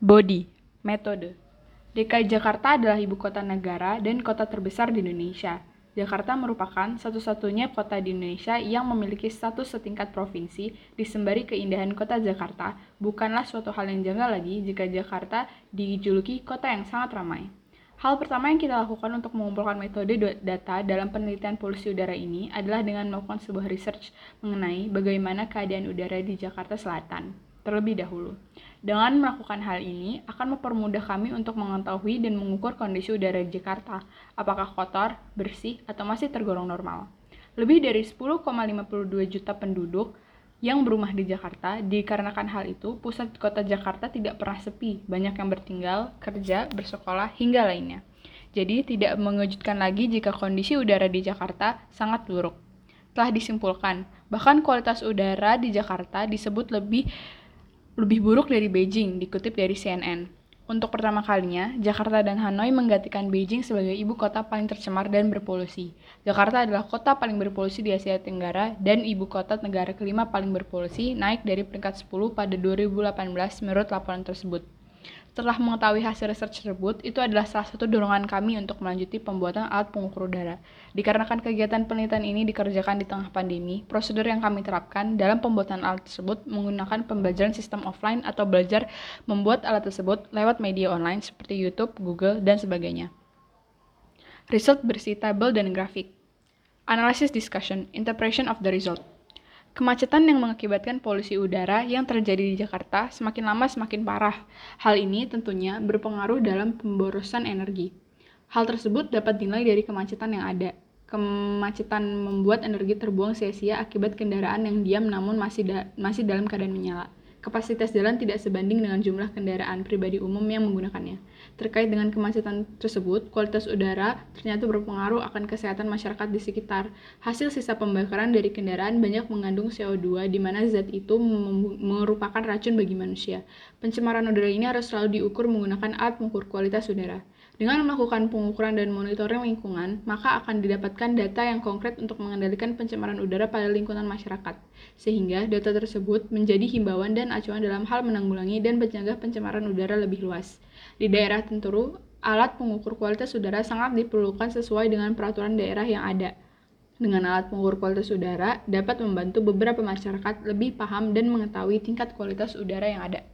Body, metode. DKI Jakarta adalah ibu kota negara dan kota terbesar di Indonesia. Jakarta merupakan satu-satunya kota di Indonesia yang memiliki status setingkat provinsi. Disembari keindahan kota Jakarta, bukanlah suatu hal yang janggal lagi jika Jakarta dijuluki kota yang sangat ramai. Hal pertama yang kita lakukan untuk mengumpulkan metode data dalam penelitian polusi udara ini adalah dengan melakukan sebuah research mengenai bagaimana keadaan udara di Jakarta Selatan. Terlebih dahulu, dengan melakukan hal ini akan mempermudah kami untuk mengetahui dan mengukur kondisi udara di Jakarta, apakah kotor, bersih, atau masih tergolong normal. Lebih dari 10,52 juta penduduk yang berumah di Jakarta. Dikarenakan hal itu, pusat kota Jakarta tidak pernah sepi, banyak yang bertinggal, kerja, bersekolah, hingga lainnya. Jadi tidak mengejutkan lagi jika kondisi udara di Jakarta sangat buruk. Telah disimpulkan, bahkan kualitas udara di Jakarta disebut lebih buruk dari Beijing, dikutip dari CNN. Untuk pertama kalinya, Jakarta dan Hanoi menggantikan Beijing sebagai ibu kota paling tercemar dan berpolusi. Jakarta adalah kota paling berpolusi di Asia Tenggara dan ibu kota negara kelima paling berpolusi, naik dari peringkat 10 pada 2018 menurut laporan tersebut. Setelah mengetahui hasil research tersebut, itu adalah salah satu dorongan kami untuk melanjuti pembuatan alat pengukur udara. Dikarenakan kegiatan penelitian ini dikerjakan di tengah pandemi, prosedur yang kami terapkan dalam pembuatan alat tersebut menggunakan pembelajaran sistem offline atau belajar membuat alat tersebut lewat media online seperti YouTube, Google, dan sebagainya. Result berisi tabel dan grafik. Analysis discussion, interpretation of the result. Kemacetan yang mengakibatkan polusi udara yang terjadi di Jakarta semakin lama semakin parah. Hal ini tentunya berpengaruh dalam pemborosan energi. Hal tersebut dapat dinilai dari kemacetan yang ada. Kemacetan membuat energi terbuang sia-sia akibat kendaraan yang diam namun masih dalam keadaan menyala. Kapasitas jalan tidak sebanding dengan jumlah kendaraan pribadi umum yang menggunakannya. Terkait dengan kemacetan tersebut, kualitas udara ternyata berpengaruh akan kesehatan masyarakat di sekitar. Hasil sisa pembakaran dari kendaraan banyak mengandung CO2, di mana zat itu merupakan racun bagi manusia. Pencemaran udara ini harus selalu diukur menggunakan alat pengukur kualitas udara. Dengan melakukan pengukuran dan monitoring lingkungan, maka akan didapatkan data yang konkret untuk mengendalikan pencemaran udara pada lingkungan masyarakat, sehingga data tersebut menjadi himbauan dan acuan dalam hal menanggulangi dan mencegah pencemaran udara lebih luas. Di daerah tertentu, alat pengukur kualitas udara sangat diperlukan sesuai dengan peraturan daerah yang ada. Dengan alat pengukur kualitas udara dapat membantu beberapa masyarakat lebih paham dan mengetahui tingkat kualitas udara yang ada.